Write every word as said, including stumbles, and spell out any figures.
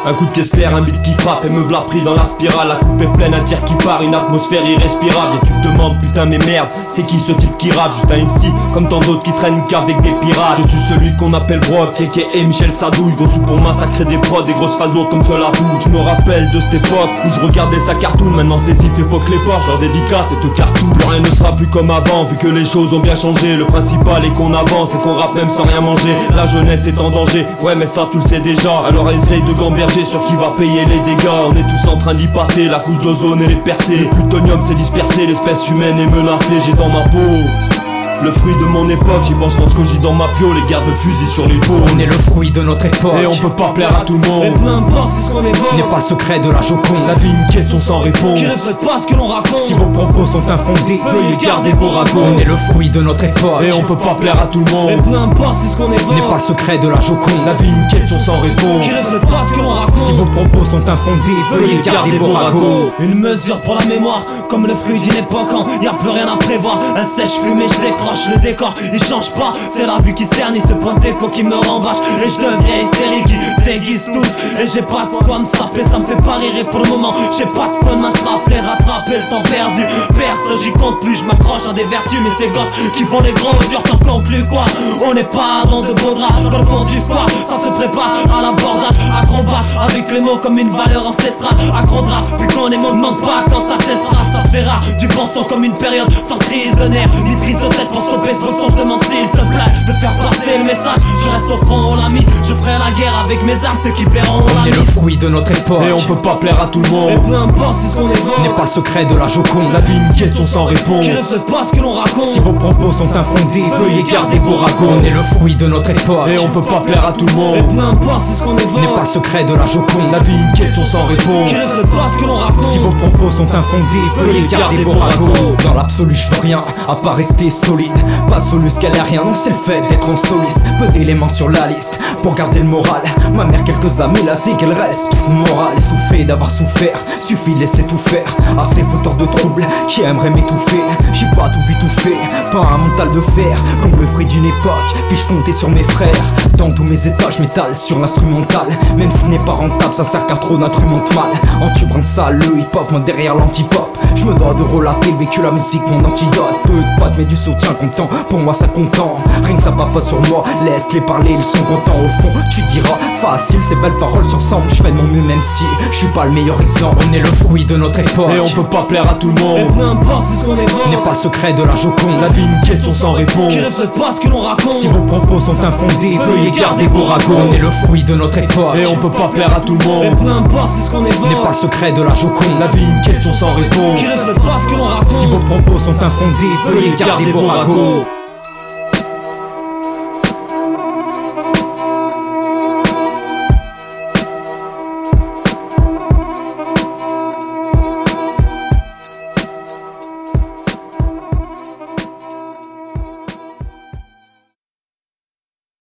Un coup de caisse claire, un beat qui frappe et me v'là pris dans la spirale. La coupe est pleine, un tir qui part, une atmosphère irrespirable. Et tu te demandes putain mais merde, c'est qui ce type qui rappe? Juste un M C comme tant d'autres qui traînent qu'avec des pirates. Je suis celui qu'on appelle Brock, aka Michel Sadouille. Gros sous pour massacrer des prods, des grosses phases lourdes comme cela bouge. Je me rappelle de cette époque où je regardais sa cartoon. Maintenant c'est si fait fuck les porcs, leur dédicace cette cartoon. Plus rien ne sera plus comme avant, vu que les choses ont bien changé. Le principal est qu'on avance et qu'on rappe même sans rien manger. La jeunesse est en danger, ouais mais ça tu le sais déjà. Alors essaye de gamberger sur qui va payer les dégâts. On est tous en train d'y passer, la couche d'ozone elle est percée. Le plutonium s'est dispersé, l'espèce humaine est menacée. J'ai dans ma peau le fruit de mon époque, j'y pense quand je cogite dans ma pio. Les gardes me fusillent sur les peaux. On est le fruit de notre époque et on peut pas plaire à tout le monde. Et peu importe si ce qu'on évoque n'est pas le secret de la Joconde. La vie une question sans réponse qui reflète pas ce que l'on raconte. Si vos propos sont infondés, veuillez garder vos racontes. On est le fruit de notre époque et on peut pas plaire à tout le monde. Et peu importe si ce qu'on évoque n'est pas le secret de la Joconde. La vie une question sans réponse qui reflète pas ce que l'on raconte. Si vos propos sont infondés, veuillez garder vos racontes. Une mesure pour la mémoire, comme le fruit d'une époque quand y a plus rien à prévoir. Un sèche fumé, je décroche le décor. Il change pas, c'est la vue qui se ternit, ce point d'écho qui me rembâche. Et je deviens hystérique, ils se déguisent tous. Et j'ai pas de quoi me saper, ça me fait pas rire. Et pour le moment, j'ai pas de quoi m'assafler, rattraper le temps perdu. Perso, j'y compte plus, je m'accroche à des vertus. Mais ces gosses qui font les gros durs, t'en conclus quoi? On n'est pas dans de beaux draps, dans le fond du squat. Ça se prépare à l'abordage, acrobate avec les mots comme une valeur ancestrale. Accro-drap, puis qu'on est mon demande pas quand ça cessera. Ça se verra, du bon son comme une période sans crise de nerfs, ni prise de tête pour stopper ce bon son. Je demande s'il te plaît de faire passer le message. Je reste au front l'ami, je ferai la guerre avec mes armes, ceux qui paieront la On est le fruit de notre époque et on peut pas plaire à tout le monde. Et peu importe si ce qu'on évoque n'est pas le secret de la Joconde. La vie une question sans réponse qui reflète pas ce que l'on raconte. Si vos propos sont infondés, veuillez garder vos racontes. On est le fruit de notre époque et on peut pas plaire à tout le monde. Et peu importe si ce qu'on évoque n'est pas le secret de la Joconde. La vie une question sans réponse qui reflète pas ce que l'on raconte. Si vos propos sont infondés, veuillez garder vos racontes. Dans l'absolu je veux rien, à part rester solide. Pas solus qu'elle a rien, non c'est le fait d'être en soliste. Peu d'éléments sur la liste pour garder le moral. Ma mère quelques amis là c'est qu'elle reste pisse morale. Essoufflée d'avoir souffert, suffit de laisser tout faire. À ces fauteurs de troubles qui aimeraient m'étouffer. J'ai pas tout vu tout fait, pas un mental de fer. Comme le fruit d'une époque, puis je comptais sur mes frères. Dans tous mes états je m'étale sur l'instrumental. Même si ce n'est pas rentable, ça sert qu'à trop d'instrumental mal. En tubrin de ça, le hip hop, moi derrière l'anti-pop. Je me dois de relater le vécu, la musique, mon antidote. Peu de potes mais du soutien content, pour moi ça content. Rien que ça papote sur moi, laisse-les parler, ils sont contents. Au fond, tu diras, facile, ces belles paroles se ressemblent. Je fais de mon mieux même si je suis pas le meilleur exemple. On est le fruit de notre époque et on peut pas plaire à tout le monde. Et peu importe si ce qu'on évoque n'est pas le secret de la Joconde. La vie une question sans réponse qui reflète pas ce que l'on raconte. Si vos propos sont infondés, veuillez garder vos racontes. On est le fruit de notre époque et on peut pas plaire à tout le monde. Et peu importe si ce qu'on évoque n'est pas le secret de la Joconde. La vie une question sans réponse qui reflète pas ce que l'on raconte. Si vos propos sont infondés, veuillez garder vos racontes.